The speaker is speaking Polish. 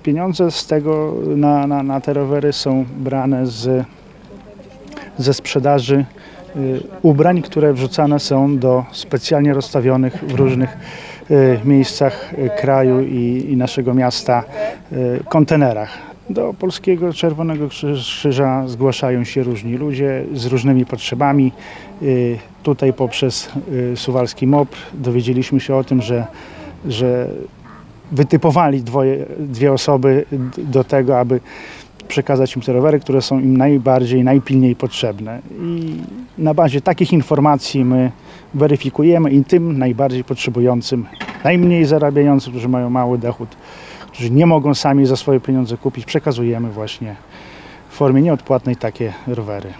Pieniądze z tego na te rowery są brane ze sprzedaży ubrań, które wrzucane są do specjalnie rozstawionych w różnych miejscach kraju i naszego miasta kontenerach. Do Polskiego Czerwonego Krzyża zgłaszają się różni ludzie z różnymi potrzebami. Tutaj poprzez Suwalski MOP dowiedzieliśmy się o tym, że wytypowali dwie osoby do tego, aby przekazać im te rowery, które są im najpilniej potrzebne. I na bazie takich informacji my weryfikujemy i tym najbardziej potrzebującym, najmniej zarabiającym, którzy mają mały dochód, którzy nie mogą sami za swoje pieniądze kupić, przekazujemy właśnie w formie nieodpłatnej takie rowery.